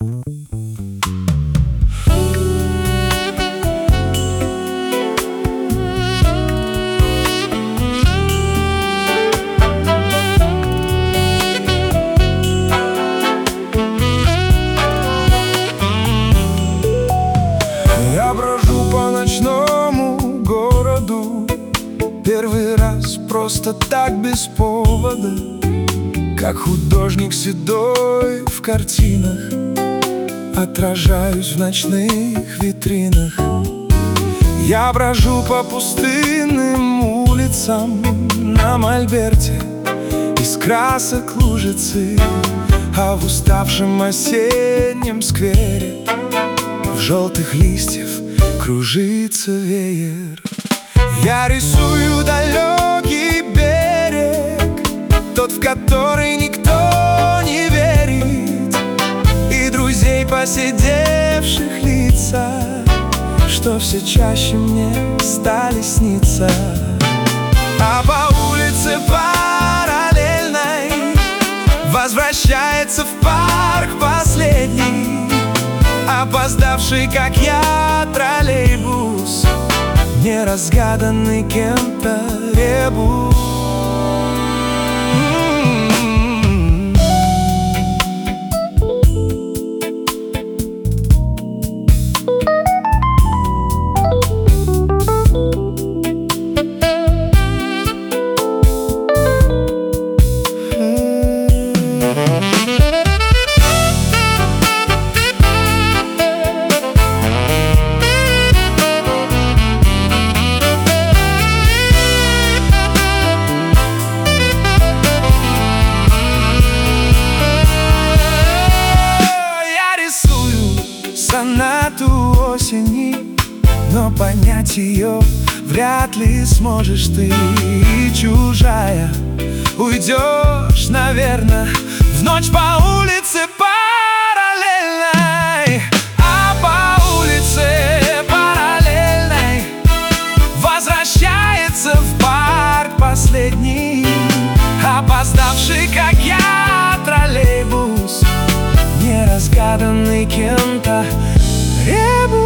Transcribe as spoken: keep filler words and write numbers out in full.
Я брожу по ночному городу первый раз просто так без повода, как художник седой в картинах, отражаюсь в ночных витринах. Я брожу по пустынным улицам на мольберте из красок лужицы, а в уставшем осеннем сквере в желтых листьев кружится веер. Я рисую далекий берег, тот, в который никто не верит, и друзей, посидевших лица, что все чаще мне стали сниться. А по улице параллельной возвращается в парк последний, опоздавший, как я, троллейбус, неразгаданный кем-то ребус. Сонату осени, но понять ее вряд ли сможешь ты. Чужая, уйдешь, наверное, в ночь по улице параллельной. А по улице параллельной возвращается в парк последний, опоздавший, как я, троллейбус, неразгаданный кем-то ребус.